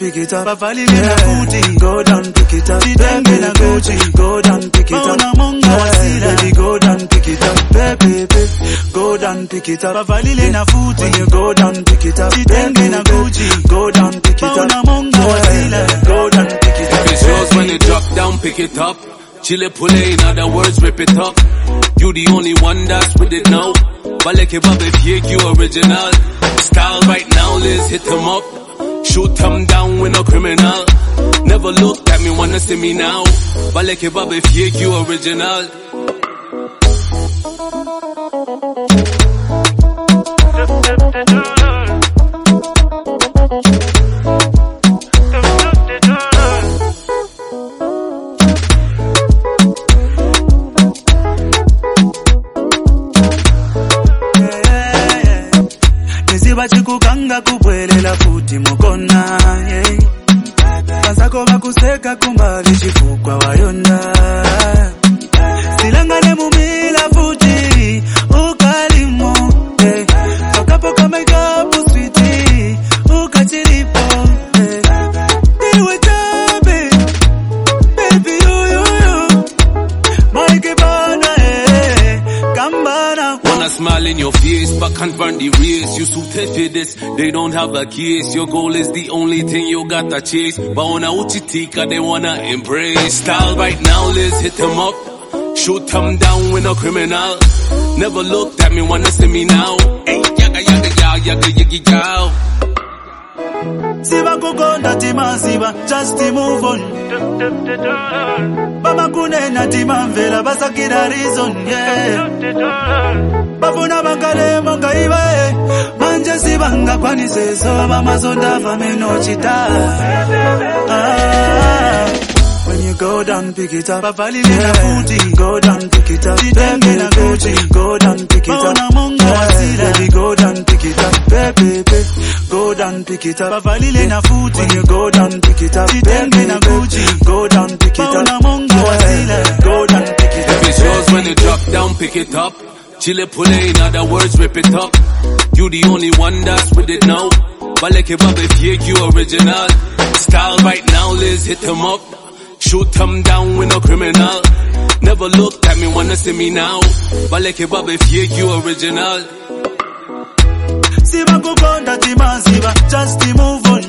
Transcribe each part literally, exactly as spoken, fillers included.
pick it up. Bavali na kuti, go down, pick it up. Baby na Gucci, go down, pick it up. Yeah, baby, go down, pick it up. Baby, baby, go down, pick it up. Bavali na futi, when you go down, pick it up. Baby na Gucci, go down, pick it up. Yeah, go down, pick it up. It's yours when you drop down, pick it up. Chile pull in other words, rip it up. You the only one that's with it now. Baleke babe fake, you original. Style right now, Liz, hit him up. Shoot him down with no criminal. Never looked at me, wanna see me now. Baleke babe fake, you original. Bachikukanga kubwelela futi mukona, yeah. Pasako bakuseka kumbali chifukwa wayonda. Silangane mumila futi, ukalimo, yeah. Tokapoka makeup sweetie, ukachilipo, yeah. Diwe tabe, baby you, you, you. Maike bana, eh, kambana. Wanna smile in your face, but can't run the race. You suited for this, they don't have a case. Your goal is the only thing you gotta chase. But on a uchitika, they wanna embrace. Style right now, Liz, hit him up. Shoot him down with no criminal. Never looked at me, wanna see me now. Hey, yaga, yaga, yaga, yaga, yaga, yaga. Siba kukonda tima siba, just to move on. Baba kunena tima mvela, basakira reason, yeah. Bafuna bankale monga iwe, manje sibanga kwani seso, bamazonda fameno chita. Ah, when you go down, pick it up. Bavali na futi, go down, pick it up. Baby na Gucci, go down, pick it up. Yeah, baby, go down, pick it up. Baby, baby, go down, pick it up. Bavali na futi, when you go down, pick it up. Baby na Gucci, go down, pick it up. Yeah, go down, pick it up. It's yours when you drop down, pick it up. Chile pull in other words, rip it up. You the only one that's with it now. Baleke babe fake, you original. Style right now, Liz, hit him up. Shoot him down with no criminal. Never looked at me, wanna see me now. Baleke babe fake, you original. Siba kukonda tima siba, just to move on.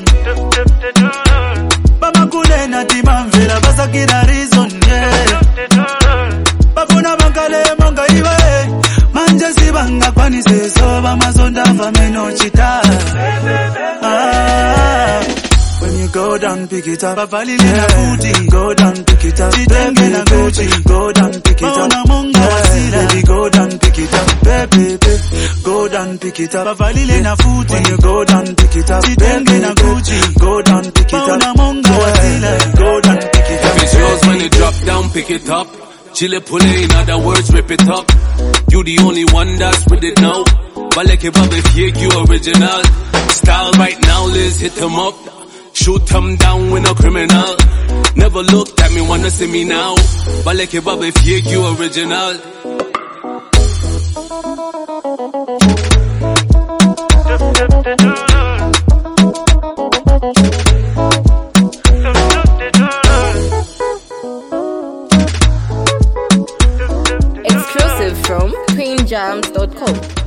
Baba kunena tima mvela, basakira reason, yeah. Bafuna bankale monga iwe, manje sibanga kwani seso, bamazonda fameno chita. Ah, when you go down, pick it up. Bavali na futi, go down, pick it up. Baby na Gucci, go down, pick it up. Yeah, baby, go down, pick it up. Baby, baby, go down, pick it up. Bavali na futi, when you go down, pick it up. Baby na Gucci, go down, pick it up. Yeah, go down, pick it up. It's yours when you drop down, pick it up. Chile pull in other words, rip it up. You the only one that's with it now. Baleke babe fake, you original. Style right now, Liz, hit him up. Shoot him down with no criminal. Never looked at me, wanna see me now. Baleke babe fake, you original. Exclusive from queen jams dot com.